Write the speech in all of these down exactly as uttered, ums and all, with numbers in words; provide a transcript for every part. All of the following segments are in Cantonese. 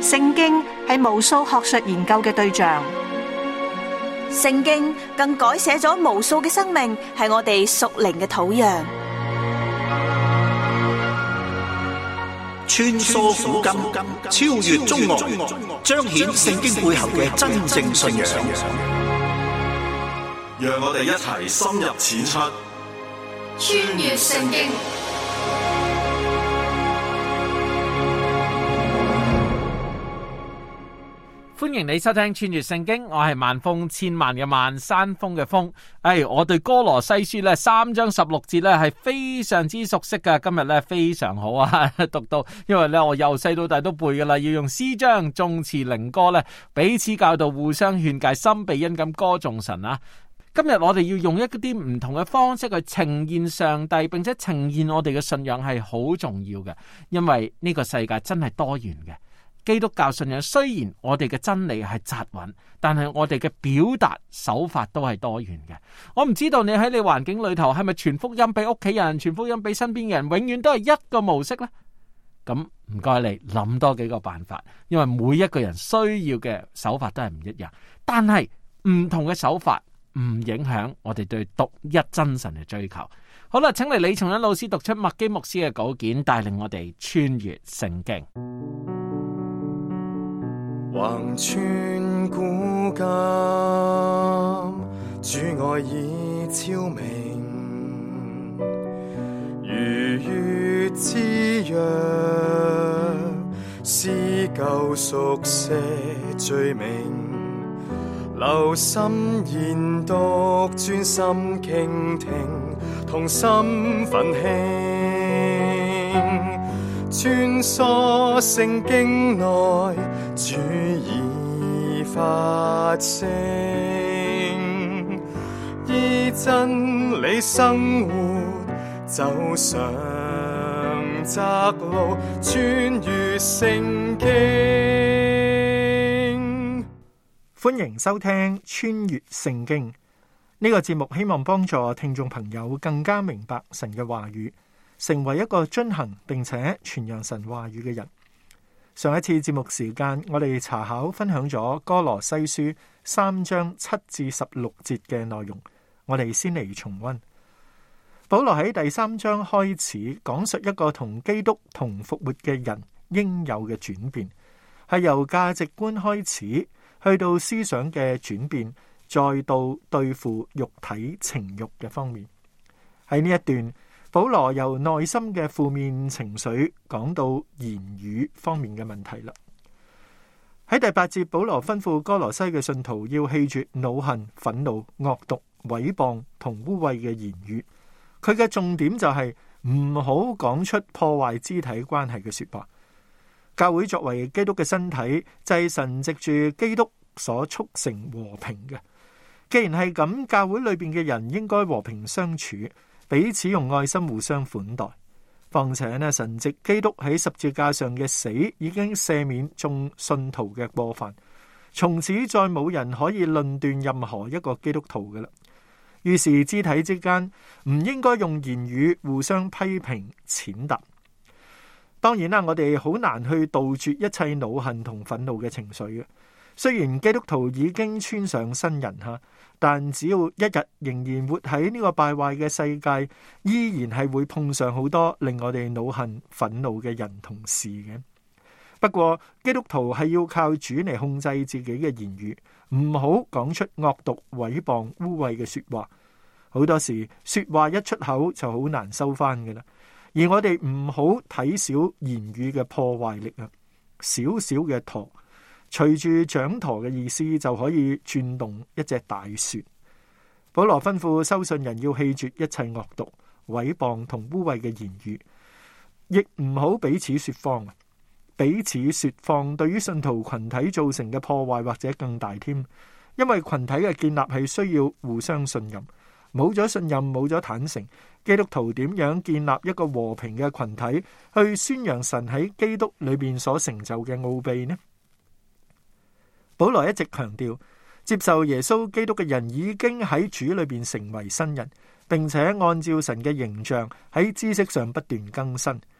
聖經係無數學術研究嘅對象， 聖經更改寫咗無數嘅生命，係我哋屬靈嘅土壤。 穿梭古今，超越中外，彰顯聖經背後嘅真正信仰。 讓我哋一齊深入淺出， 穿越聖經。 歡迎你收聽穿越聖經，我係萬峰，千萬嘅萬，山峰嘅峰。哎，我對歌羅西書咧三章十六節咧係非常之熟悉噶，今日咧非常好啊，讀到，因為咧我由細到大都背噶啦，要用詩章、頌詞、靈歌咧彼此教導，互相勸誡，心被恩感歌頌神啊。今日我哋要用一啲唔同嘅方式去呈現上帝，並且呈現我哋嘅信仰係好重要嘅，因為呢個世界真係多元嘅。基督教信仰雖然我哋嘅真理係扎穩，但係我哋嘅表達手法都係多元嘅。我唔知道你喺你環境裏頭係咪傳福音俾屋企人，傳福音俾身邊嘅人，永遠都係一個模式呢？咁唔該你諗多幾個辦法，因為每一個人需要嘅手法都係唔一樣，但係唔同嘅手法唔影響我哋對獨一真神嘅追求。好啦，請嚟李松恩老師讀出麥基牧師嘅稿件，帶領我哋穿越聖經。 橫穿古今，主愛已昭明，如月之約，撕舊熟寫罪名，留心研讀，專心傾聽，同心奮興，穿梭聖經內，主已發聲，依真理生活，走上窄路，穿越聖經。 歡迎收聽穿越聖經呢個節目，希望幫助聽眾朋友更加明白神嘅話語，成為一個遵行並且傳揚神話語嘅人。上一次節目時間，我哋查考分享咗歌羅西書三章七至十六節嘅內容，我哋先嚟重溫。保羅喺第三章開始講述一個同基督同復活嘅人應有嘅轉變，係由價值觀開始，去到思想嘅轉變，再到對付肉體情慾嘅方面。喺呢一段，保羅由內心嘅負面情緒講到言語方面嘅問題啦。喺第八節，保羅吩咐歌羅西嘅信徒要棄絕惱恨、憤怒、惡毒、毀謗同污穢嘅言語。佢嘅重點就係唔好講出破壞肢體關係嘅說話。教會作為基督嘅身體，就係神藉住基督所促成和平嘅。既然係咁，教會裏邊嘅人應該和平相處，彼此用愛心互相款待。況且呢，神藉基督喺十字架上嘅死已經赦免眾信徒嘅過犯，從此再冇人可以論斷任何一個基督徒㗎喇。於是肢體之間唔應該用言語互相批評踐踏。當然啦，我哋好難去杜絕一切惱恨同憤怒嘅情緒嘅。雖然基督徒已經穿上新人吓，但只要一日仍然活喺呢個敗壞嘅世界，依然係會碰上好多令我哋惱恨憤怒嘅人同事嘅。不過基督徒係要靠主嚟控制自己嘅言語，唔好講出惡毒、毀謗、污穢嘅說話。好多時說話一出口就好難收翻㗎喇。而我哋唔好睇小言語嘅破壞力啊！小小嘅舵，隨住掌舵嘅意思就可以轉動一隻大船。保羅吩咐收信人要棄絕一切惡毒、毀謗同污穢嘅言語，亦唔好彼此說謊。彼此說謊對於信徒群體造成嘅破壞或者更大添，因為群體嘅建立係需要互相信任。冇咗信任，冇咗坦誠，基督徒點樣建立一個和平嘅群體，去宣揚神喺基督裏邊所成就嘅奧秘呢？保羅一直強調，接受耶穌基督嘅人已經喺主裏邊成為新人，並且按照神嘅形象喺知識上不斷更新。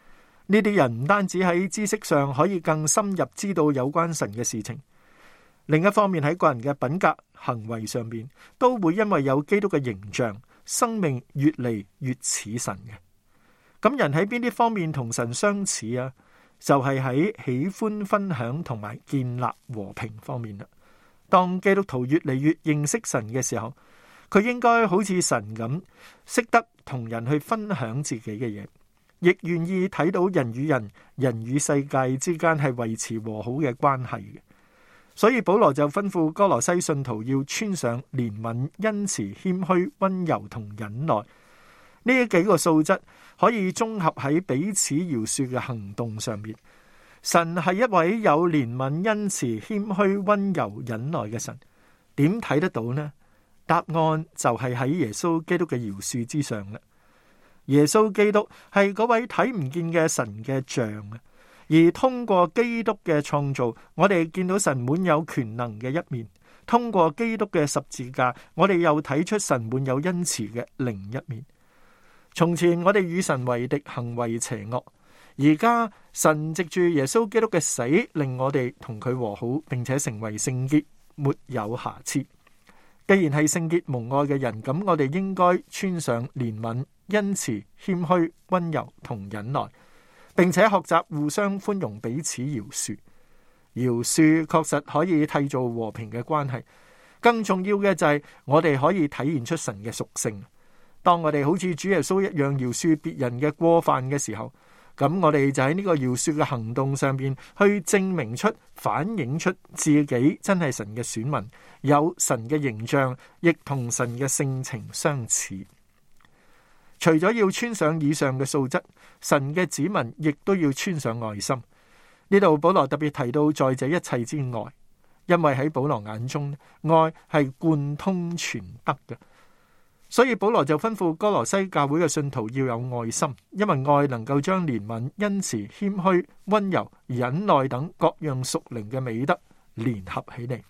呢啲人唔單止喺知識上可以更深入知道有關神嘅事情，另一方面喺個人嘅品格行為上面，都會因為有基督嘅形象，生命越嚟越似神嘅。咁人喺邊啲方面同神相似啊？就係喺喜歡分享同埋建立和平方面啦。當基督徒越嚟越認識神嘅時候，佢應該好似神咁，識得同人去分享自己嘅嘢，亦願意睇到人與人、人與世界之間係維持和好嘅關係嘅。所以保羅就吩咐哥羅西信徒要穿上憐憫、恩慈、謙虛、溫柔同忍耐呢幾個素質，可以綜合喺彼此饒恕嘅行動上面。神係一位有憐憫、恩慈、謙虛、溫柔、忍耐嘅神。點睇得到呢？答案就係喺耶穌基督嘅饒恕之上啦。耶穌基督係嗰位睇唔見嘅神嘅像啊，而通過基督嘅創造，我哋見到神滿有權能嘅一面；通過基督嘅十字架，我哋又睇出神滿有恩慈嘅另一面。從前我哋與神為敵，行為邪惡，而家神藉住耶穌基督嘅死，令我哋同佢和好，並且成為聖潔，沒有瑕疵。既然係聖潔蒙愛嘅人，咁我哋應該穿上憐憫、恩慈、謙虛、溫柔同忍耐，並且學習互相寬容，彼此饒恕。饒恕確實可以締造和平嘅關係，更重要嘅就係我哋可以體現出神嘅屬性。當我哋好似主耶穌一樣饒恕別人嘅過犯嘅時候，咁我哋就喺呢個饒恕嘅行動上邊去證明出、反映出自己真係神嘅選民，有神嘅形象，亦同神嘅性情相似。除咗要穿上以上嘅素質，神嘅子民亦都要穿上愛心。呢度保羅特別提到在這一切之外，因為喺保羅眼中，愛係貫通全德嘅。所以保羅就吩咐哥羅西教會嘅信徒要有愛心，因為愛能夠將憐憫、恩慈、謙虛、溫柔、忍耐等各樣屬靈嘅美德聯合起嚟。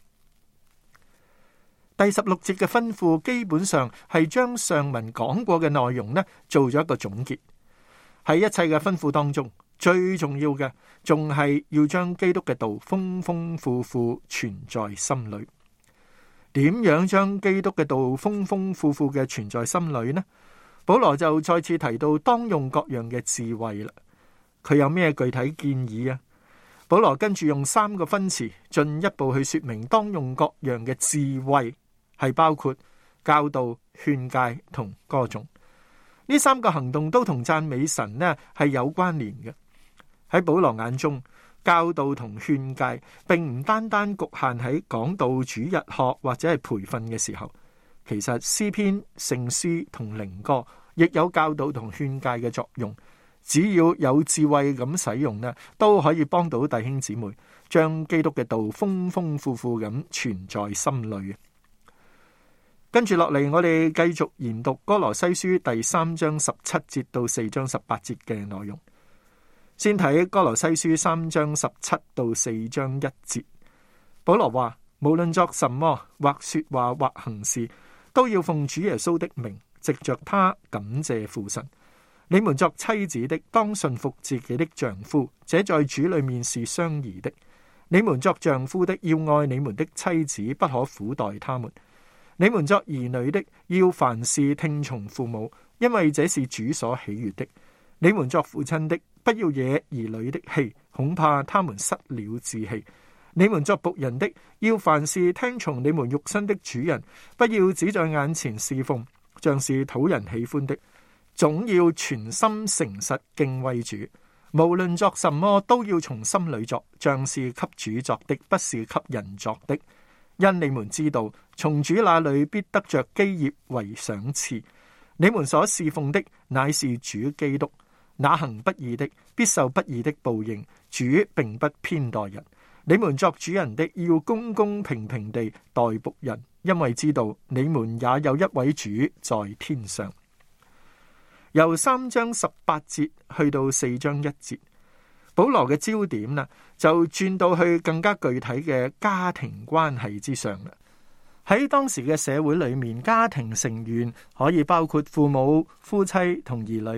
第十六節嘅吩咐基本上係將上文講過嘅內容呢做咗一個總結。喺一切嘅吩咐當中，最重要嘅仲係要將基督嘅道豐豐富富存在心裏。點樣將基督嘅道豐豐富富嘅存在心裏呢？保羅就再次提到當用各樣嘅智慧啦。佢有咩具體建議啊？保羅跟住用三個分詞進一步去說明當用各樣嘅智慧係包括教導、勸誡同歌頌。呢三個行動都同讚美神呢係有關聯嘅。喺保羅眼中，教導同勸誡並唔單單局限喺講道、主日學或者係培訓嘅時候，其實詩篇、聖詩同靈歌亦有教導同勸誡嘅作用。只要有智慧咁使用呢，都可以幫到弟兄姊妹將基督嘅道豐豐富富咁存在心裏。跟住落嚟，我哋繼續研讀歌羅西書第三章十七節到四章十八節嘅內容。先睇歌羅西書三章十七到四章一節，保羅話：無論作什麼，或說話或行事，都要奉主耶穌的名，藉着他感謝父神。你們作妻子的，當順服自己的丈夫，這在主裏面是相宜的。你們作丈夫的，要愛你們的妻子，不可苦待他們。你們作兒女的，要凡事聽從父母，因為這是主所喜悅的。你們作父親的，不要惹兒女的氣，恐怕他們失了志氣。你們作僕人的，要凡事聽從你們肉身的主人，不要只在眼前侍奉，像是討人喜歡的，總要全心誠實敬畏主。無論作什麼，都要從心裏作，像是給主作的，不是給人作的。因你們知道，從主那裏必得着基業為賞賜。你們所侍奉的乃是主基督。那行不義的，必受不義的報應。主並不偏待人。你們作主人的，要公公平平地待僕人，因為知道你們也有一位主在天上。由三章十八節去到四章一節，保羅嘅焦點呢就轉到去更加具體嘅家庭關係之上啦。喺當時嘅社會裏面，家庭成員可以包括父母、夫妻同兒女。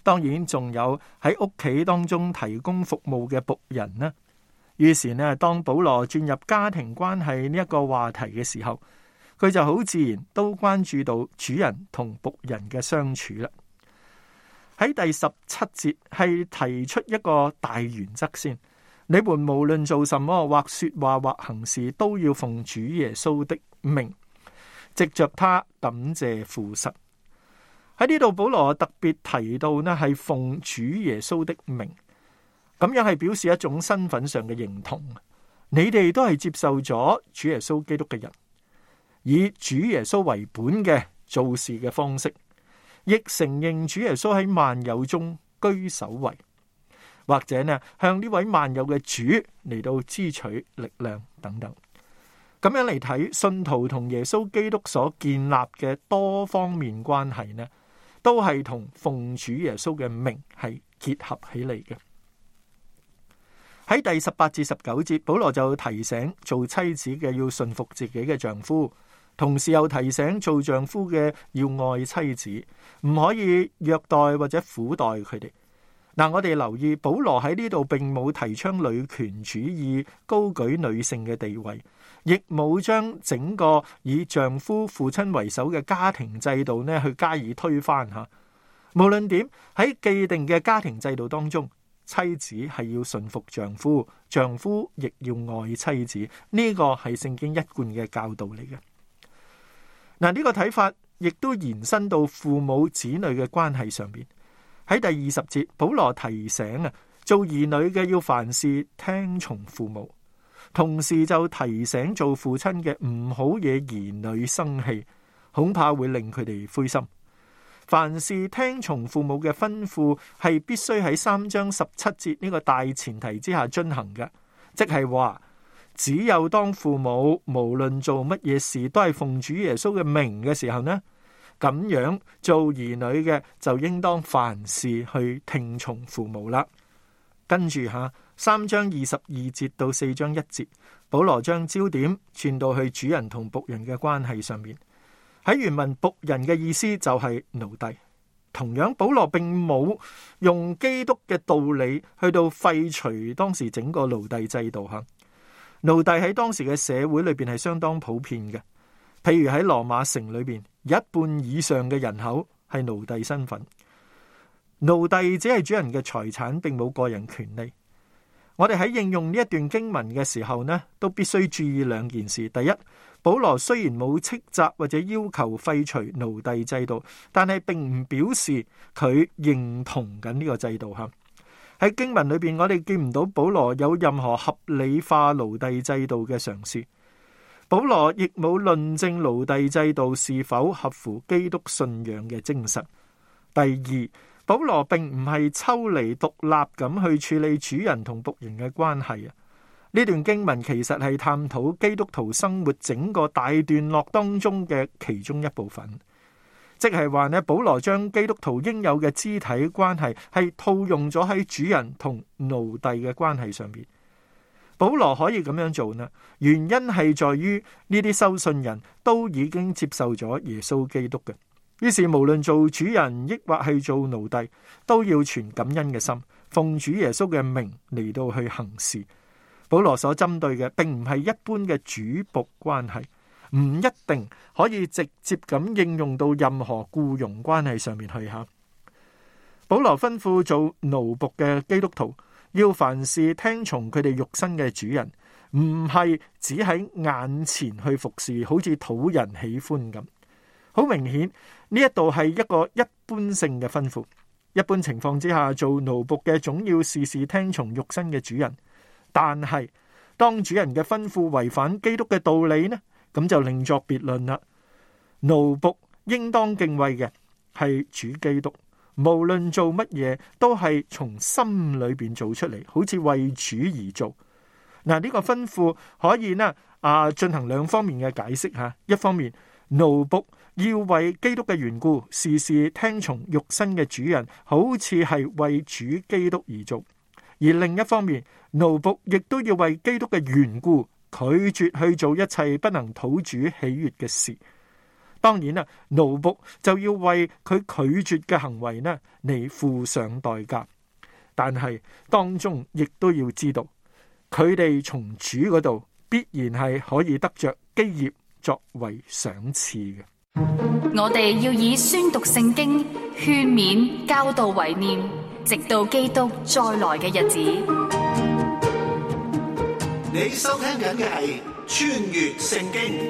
當然仲有喺屋企當中提供服務嘅僕人啦。於是呢，當保羅轉入家庭關係呢一個話題嘅時候，佢就好自然都關注到主人同僕人嘅相處啦。喺第十七節係提出一個大原則先，你們無論做什麼，或說話或行事，都要奉主耶穌的名，藉着他感謝父神。喺呢度保羅特別提到呢係奉主耶穌的名，咁樣係表示一種身份上嘅認同。你哋都係接受咗主耶穌基督嘅人，以主耶穌為本嘅做事嘅方式，亦承認主耶穌喺萬有中居首位，或者呢向呢位萬有嘅主嚟到支取力量等等。咁樣嚟睇，信徒同耶穌基督所建立嘅多方面關係呢，都係同奉主耶穌嘅名係結合起嚟嘅。喺第十八至十九節，保羅就提醒做妻子嘅要順服自己嘅丈夫，同時又提醒做丈夫嘅要愛妻子，唔可以虐待或者苦待佢哋。嗱，我哋留意保羅喺呢度並冇提倡女權主義，高舉女性嘅地位，亦冇將整個以丈夫父親為首嘅家庭制度呢去加以推翻吓。無論點，喺既定嘅家庭制度當中，妻子係要順服丈夫，丈夫亦要愛妻子，呢個係聖經一貫嘅教導嚟嘅。嗱，呢個睇法亦都延伸到父母子女嘅關係上邊。喺第二十節，保羅提醒啊，做兒女嘅要凡事聽從父母，同時就提醒做父親嘅唔好惹兒女生氣，恐怕會令佢哋灰心。凡事聽從父母嘅吩咐係必須喺三章十七節呢個大前提之下進行嘅，即係話只有當父母無論做乜嘢事都係奉主耶穌嘅名嘅時候呢，咁樣做兒女嘅就應當凡事去聽從父母啦。跟住下三章二十二節到四章一節，保羅將焦點轉到去主人同僕人嘅關係上面。喺原文僕人嘅意思就係奴隸，同樣保羅並冇用基督嘅道理去到廢除當時整個奴隸制度吓。奴隸喺當時嘅社會裏邊係相當普遍嘅，譬如喺羅馬城裏邊，一半以上嘅人口係奴隸身份。奴隸只係主人嘅財產，並冇個人權利。我哋喺應用呢一段經文嘅時候呢，都必須注意兩件事。第一，保羅雖然冇斥責或者要求廢除奴隸制度，但係並唔表示佢認同緊呢個制度吓。喺經文裏邊，我哋見唔到保羅有任何合理化奴隸制度嘅嘗試。保羅亦冇論證奴隸制度是否合乎基督信仰嘅精神。第二，保羅並唔係抽離獨立咁去處理主人同僕人嘅關係啊。呢段經文其實係探討基督徒生活整個大段落當中嘅其中一部分，即係話呢，保羅將基督徒應有嘅肢體關係係套用咗喺主人同奴隸嘅關係上面。保羅可以咁樣做呢，原因係在於呢啲收信人都已經接受咗耶穌基督嘅。於是無論做主人抑或係做奴隸，都要存感恩嘅心，奉主耶穌嘅名嚟到去行事。保羅所針對嘅並唔係一般嘅主僕關係，唔一定可以直接咁應用到任何僱傭關係上面去吓。保羅吩咐做奴僕嘅基督徒要凡事聽從佢哋肉身嘅主人，唔係只喺眼前去服侍，好似討人喜歡咁。好明顯呢一度係一個一般性嘅吩咐。一般情況之下，做奴僕嘅總要事事聽從肉身嘅主人，但係當主人嘅吩咐違反基督嘅道理呢，咁就另作別論啦。奴僕應當敬畏嘅係主基督，無論做乜嘢都係從心裏邊做出嚟，好似為主而做。嗱，呢個吩咐可以呢啊進行兩方面嘅解釋吓。一方面，奴僕要為基督嘅緣故，事事聽從肉身嘅主人，好似係為主基督而做；而另一方面，奴僕亦都要為基督嘅緣故，拒絕去做一切不能討主喜悅嘅事。 當然啦，奴僕就要為佢拒絕嘅行為呢嚟付上代價。但係當中亦都要知道，佢哋從主嗰度必然係可以得着基業作為賞賜嘅。 我哋要以宣讀聖經、勸勉、教導為念，直到基督再來嘅日子。 你收聽緊嘅係穿越聖經。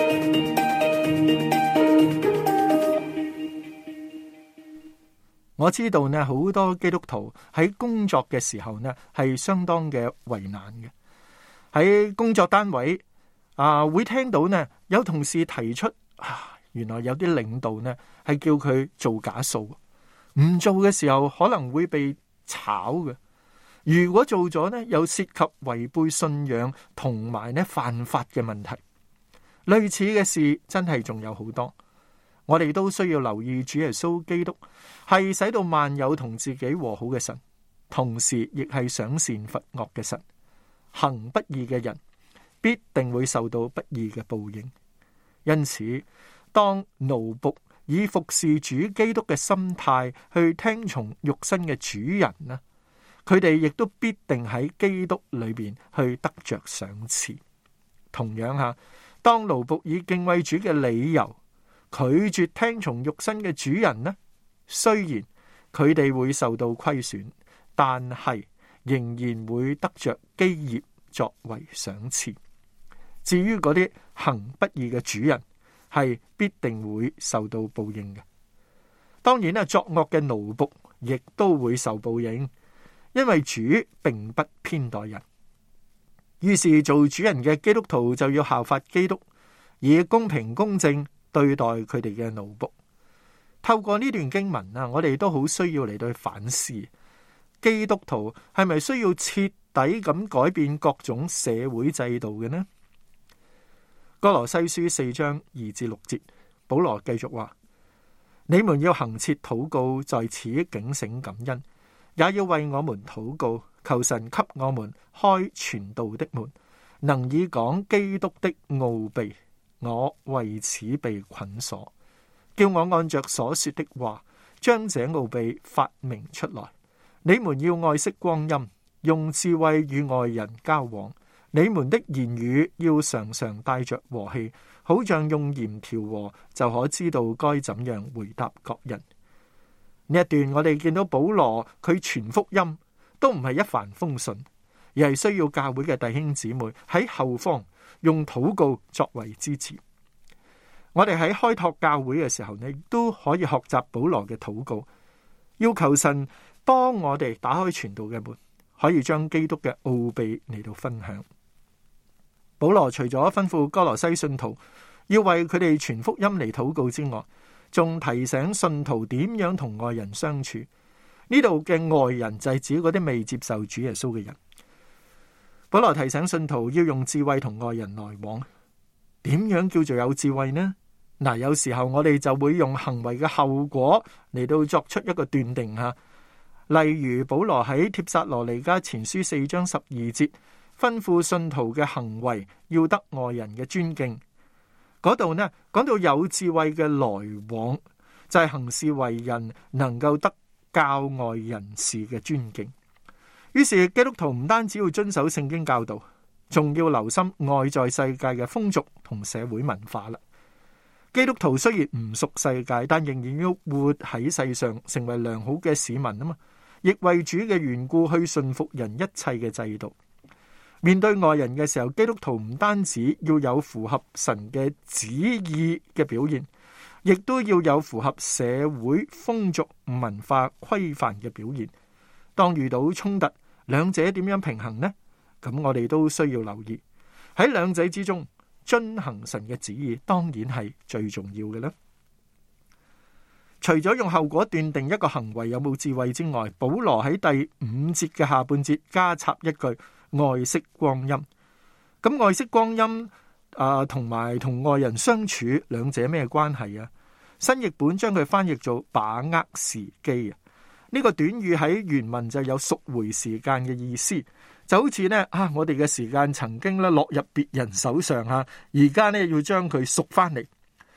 我知道呢，好多基督徒喺工作嘅時候呢，係相當嘅為難嘅。喺工作單位啊，會聽到呢有同事提出啊，原來有啲領導呢係叫佢做假數，唔做嘅時候可能會被炒嘅。如果做咗呢，又涉及違背信仰同埋呢犯法嘅問題。類似嘅事真係仲有好多。我哋都需要留意主耶穌基督係使到萬有同自己和好嘅神，同時亦係賞善罰惡嘅神。行不義嘅人必定會受到不義嘅報應。因此，當奴僕以服侍主基督嘅心態去聽從肉身嘅主人呢，佢哋亦都必定喺基督裏邊去得着賞賜。同樣吓，當奴僕以敬畏主嘅理由拒絕聽從肉身嘅主人呢，雖然佢哋會受到虧損，但係仍然會得着基業作為賞賜。至於嗰啲行不義嘅主人，係必定會受到報應嘅。當然啦，作惡嘅奴僕亦都會受報應，因為主並不偏待人。於是做主人嘅基督徒就要效法基督，以公平公正對待佢哋嘅奴僕。透過呢段經文啊，我哋都好需要嚟到去反思，基督徒係咪需要徹底咁改變各種社會制度嘅呢？歌羅西書四章二至六節，保羅繼續話：你們要恆切禱告，在此警醒感恩，也要為我們禱告，求神給我們開傳道的門，能以講基督的奧秘。我為此被捆鎖，叫我按着所說的話，將這奧秘發明出來。你們要愛惜光陰，用智慧與外人交往。你們的言語要常常帶着和氣，好像用鹽調和，就可知道該怎樣回答各人。呢一段我哋見到保羅佢傳福音都唔係一帆風順，而係需要教會嘅弟兄姊妹喺後方用禱告作為支持。我哋喺開拓教會嘅時候呢，亦都可以學習保羅嘅禱告，要求神幫我哋打開傳道嘅門，可以將基督嘅奧秘嚟到分享。保羅除咗吩咐哥羅西信徒要為佢哋傳福音嚟禱告之外，仲提醒信徒點樣同外人相處。呢度嘅外人就係指嗰啲未接受主耶穌嘅人。保羅提醒信徒要用智慧同外人來往。點樣叫做有智慧呢？嗱，有時候我哋就會用行為嘅後果嚟到作出一個斷定吓。例如保羅喺帖撒羅尼迦前書四章十二節吩咐信徒嘅行為要得外人嘅尊敬。嗰度呢講到有智慧嘅來往，就係行事為人能夠得教外人士嘅尊敬。於是基督徒唔單止要遵守聖經教導，仲要留心外在世界嘅風俗同社會文化啦。基督徒雖然唔屬世界，但仍然要活喺世上，成為良好嘅市民啊嘛，亦為主嘅緣故去順服人一切嘅制度。面對外人嘅時候，基督徒唔單止要有符合神嘅旨意嘅表現，亦都要有符合社會風俗文化規範嘅表現。當遇到衝突，兩者點樣平衡呢？咁我哋都需要留意。喺兩者之中，遵行神嘅旨意當然係最重要嘅啦。除咗用後果斷定一個行為有冇智慧之外，保羅喺第五節嘅下半節加插一句愛惜光陰。咁愛惜光陰啊，同埋同外人相處兩者咩關係啊？新譯本將佢翻譯做把握時機啊。呢個短語喺原文就有贖回時間嘅意思，就好似呢，啊，我哋嘅時間曾經咧落入別人手上啊，而家呢要將佢贖翻嚟。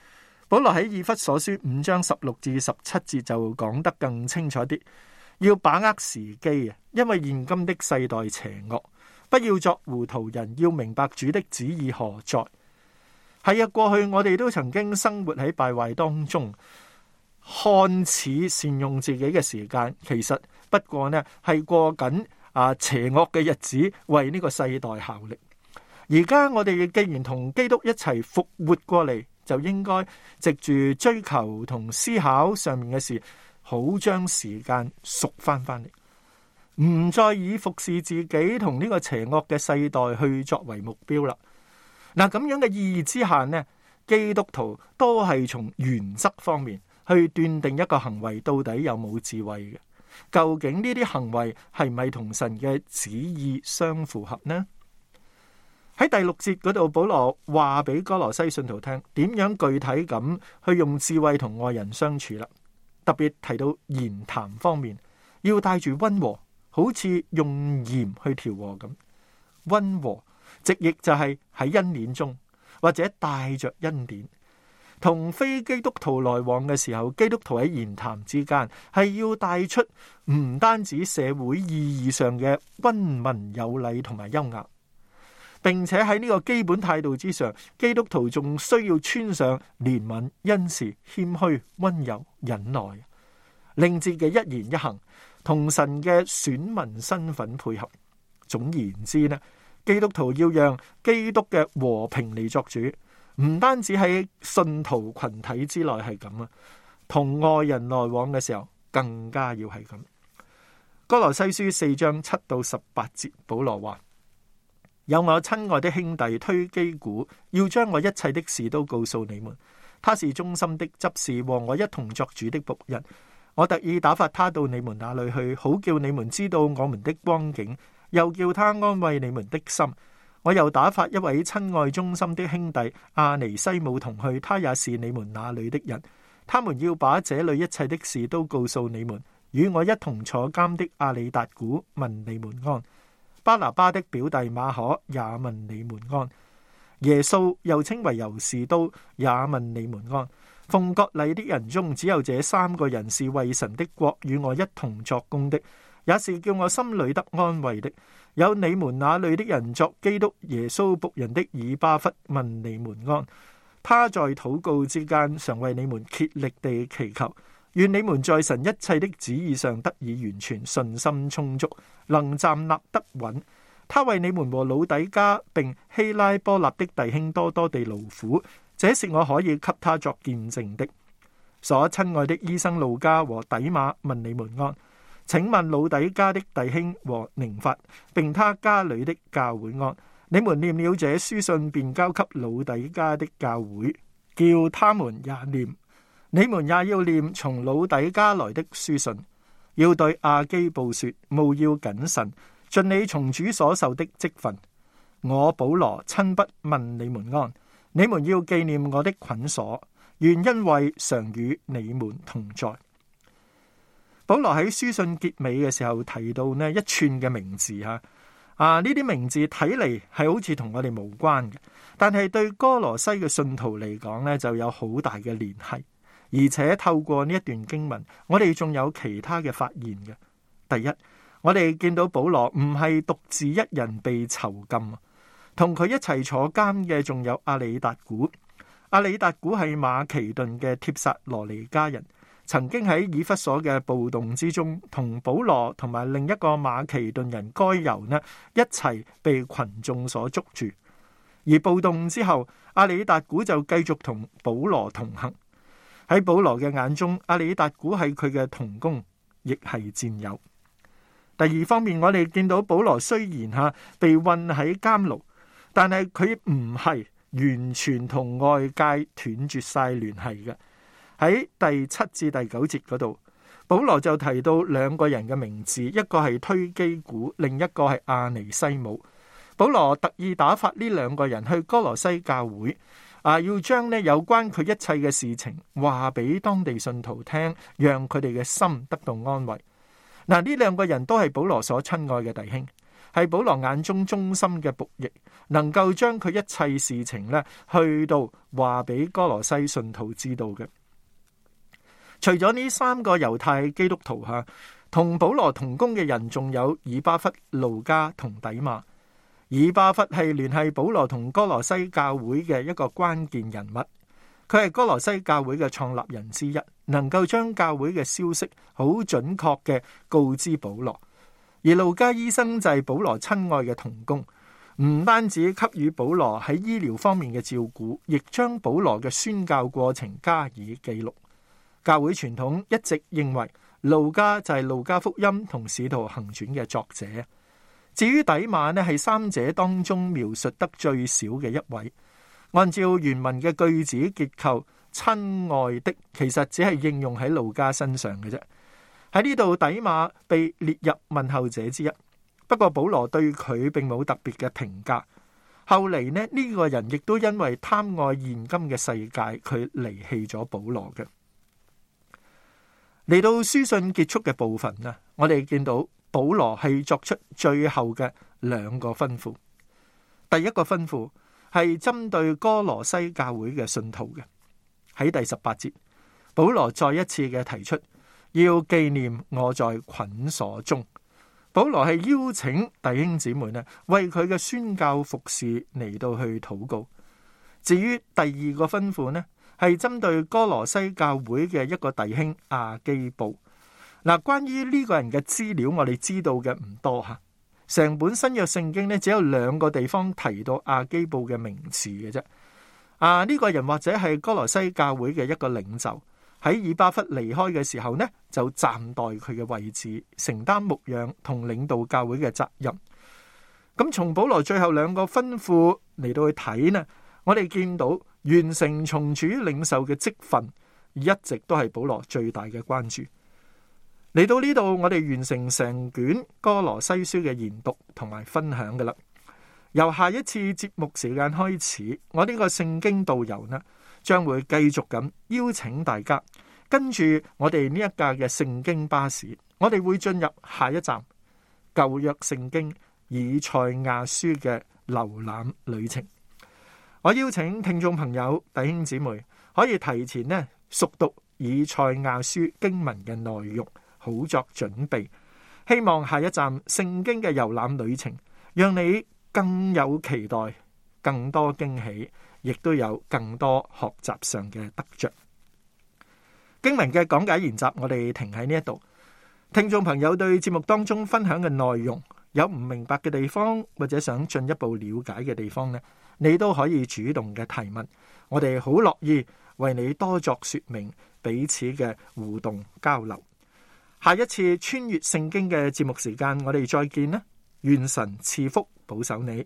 保羅喺以弗所書五章十六至十七節就講得更清楚啲，要把握時機啊，因為現今的世代邪惡，不要作糊塗人，要明白主的旨意何在。係啊，過去我哋都曾經生活喺敗壞當中，看似善用自己嘅時間，其實不過呢係過緊啊邪惡嘅日子，為呢個世代效力。而家我哋既然同基督一齊復活過嚟，就應該藉住追求同思考上面嘅事，好將時間贖翻翻嚟，唔再以服侍自己同呢個邪惡嘅世代去作為目標啦。嗱，咁樣嘅意義之下呢，基督徒都係從原則方面去斷定一個行為到底有冇智慧嘅，究竟呢啲行為係咪同神嘅旨意相符合呢？喺第六節嗰度，保羅話俾哥羅西信徒聽，點樣具體咁去用智慧同外人相處啦。特別提到言談方面，要帶住溫和，好似用鹽去調和咁。溫和直譯就係喺恩典中，或者帶着恩典。同非基督徒來往嘅時候，基督徒喺言談之間係要帶出唔單止社會意義上嘅溫文有禮同埋優雅，並且喺呢個基本態度之上，基督徒仲需要穿上憐憫、恩慈、謙虛、溫柔、忍耐，令自己一言一行同神嘅選民身份配合。總言之呢，基督徒要讓基督嘅和平嚟作主，唔單止喺信徒群體之內係咁啊，同外人來往嘅時候更加要係咁。哥羅西書四章七到十八節，保羅話：有我親愛的兄弟推基古，要將我一切的事都告訴你們。他是忠心的執事，和我一同作主的僕人。我特意打發他到你們那裏去，好叫你們知道我們的光景，又叫他安慰你們的心。我又打發一位親愛忠心的兄弟阿尼西姆同去，他也是你們那裏的人。他們要把這裏一切的事都告訴你們。與我一同坐監的阿里達古問你們安。巴拿巴的表弟馬可也問你們安。耶穌又稱為猶士都也問你們安。奉割禮的人中，只有這三個人是為神的國與我一同作工的，也是叫我心裏得安慰的。有你們那裏的人作基督耶穌僕人的以巴弗問你們安。他在禱告之間，常為你們竭力地祈求，願你們在神一切的旨意上得以完全，信心充足，能站立得穩。他為你們和老底嘉並希拉波納的弟兄多多地勞苦，這是我可以給他作見證的。所親愛的醫生路加和底馬問你們安。請問老底嘉的弟兄和寧法並他家裏的教會安。你們念了這書信，便交給老底嘉的教會，叫他們也念。你們也要念從老底嘉來的書信，要對亞基布說，務要謹慎，盡你從主所受的職分。我保羅親筆問你們安。你們要紀念我的捆鎖，願恩惠常與你們同在。保羅喺書信結尾嘅時候提到呢一串嘅名字吓，啊呢啲名字睇嚟係好似同我哋無關嘅，但係對哥羅西嘅信徒嚟講呢就有好大嘅聯繫，而且透過呢一段經文，我哋仲有其他嘅發現嘅。第一，我哋見到保羅唔係獨自一人被囚禁，同佢一齊坐監嘅仲有阿里達古。阿里達古係馬其頓嘅帖撒羅尼迦人，曾經喺以弗所嘅暴動之中，同保羅同埋另一個馬其頓人該猶呢一齊被群眾所捉住。而暴動之後，阿里達古就繼續同保羅同行。喺保羅嘅眼中，阿里達古係佢嘅同工，亦係戰友。第二方面，我哋見到保羅雖然吓被困喺監牢，但係佢唔係完全同外界斷絕晒聯繫嘅。喺第七至第九節嗰度，保羅就提到兩個人嘅名字，一個係推基古，另一個係阿尼西姆。保羅特意打發呢兩個人去哥羅西教會，啊，要將呢有關佢一切嘅事情話俾當地信徒聽，讓佢哋嘅心得到安慰。嗱，呢兩個人都係保羅所親愛嘅弟兄， 係保羅眼中忠心嘅僕役，能夠將佢一切事情呢去到話俾哥羅西信徒知道嘅。除咗呢三個猶太基督徒吓，同保羅同工嘅人仲有以巴弗、路加同底馬。以巴弗係聯繫保羅同哥羅西教會嘅一個關鍵人物，佢係哥羅西教會嘅創立人之一，能夠將教會嘅消息好準確嘅告知保羅。而路加醫生就係保羅親愛嘅同工，唔單止給予保羅喺醫療方面嘅照顧，亦將保羅嘅宣教過程加以記錄。教會傳統一直認為路加就係路加福音同使徒行傳嘅作者。至於底馬呢，係三者當中描述得最少嘅一位。按照原文嘅句子結構，親愛的其實只係應用喺路加身上嘅啫。喺呢度，底馬被列入問候者之一。不過保羅對佢並冇特別嘅評價。後嚟呢，呢、呢個人亦都因為貪愛現今嘅世界，佢離棄咗保羅嘅。嚟到書信結束嘅部分啊，我哋見到保羅係作出最後嘅兩個吩咐。第一個吩咐係針對哥羅西教會嘅信徒嘅，喺第十八節，保羅再一次嘅提出要紀念我在捆鎖中。保羅係邀請弟兄姊妹呢為佢嘅宣教服侍嚟到去禱告。至於第二個吩咐呢，係針對哥羅西教會嘅一個弟兄亞基布。嗱，關於呢個人嘅資料，我哋知道嘅唔多吓。成本新約聖經呢，只有兩個地方提到亞基布嘅名詞嘅啫。啊，呢個人或者係哥羅西教會嘅一個領袖，喺以巴弗離開嘅時候呢，就暫代佢嘅位置，承擔牧養同領導教會嘅責任。咁從保羅最後兩個吩咐嚟到去睇呢，我哋見到完成從主領受嘅職分，一直都係保羅最大嘅關注。嚟到呢度，我哋完成成卷哥羅西書嘅研讀同埋分享㗎喇。由下一次節目時間開始，我呢個聖經導遊呢，將會繼續咁邀請大家跟住我哋呢一架嘅聖經巴士，我哋會進入下一站舊約聖經以賽亞書嘅瀏覽旅程。我邀請聽眾朋友弟兄姊妹可以提前呢熟讀以賽亞書經文嘅內容，好作準備。希望下一站聖經嘅遊覽旅程讓你更有期待，更多驚喜，亦都有更多學習上嘅得着。經文嘅講解研習我哋停喺呢一度。聽眾朋友對節目當中分享嘅內容有唔明白嘅地方，或者想進一步了解嘅地方呢，你都可以主動嘅提問，我哋好樂意為你多作說明，彼此嘅互動交流。下一次穿越聖經嘅節目時間，我哋再見啦！願神賜福保守你。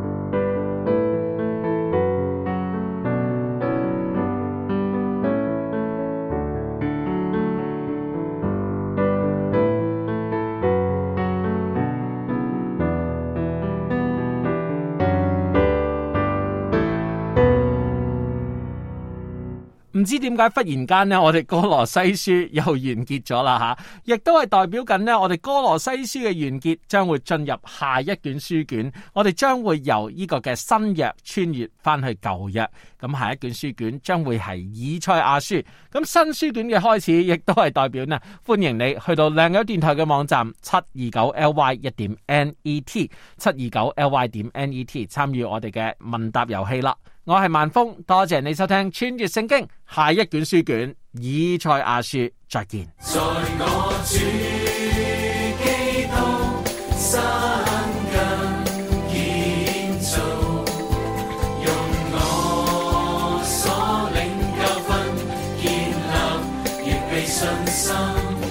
唔知點解忽然間呢，我哋哥羅西書又完結咗啦吓，亦都係代表緊呢，我哋哥羅西書嘅完結將會進入下一卷書卷，我哋將會由呢個嘅新約穿越翻去舊約，咁下一卷書卷將會係以賽亞書，咁新書卷嘅開始亦都係代表呢，歡迎你去到良友電台嘅網站七二九 L Y 一點 N E T 七二九 L Y 點 N E T 參與我哋嘅問答遊戲啦。我係萬峰，多謝你收聽穿越聖經下一卷書卷以賽亞書，再見。 在我主基督生根建造，用我所領教訓建立，亦被信心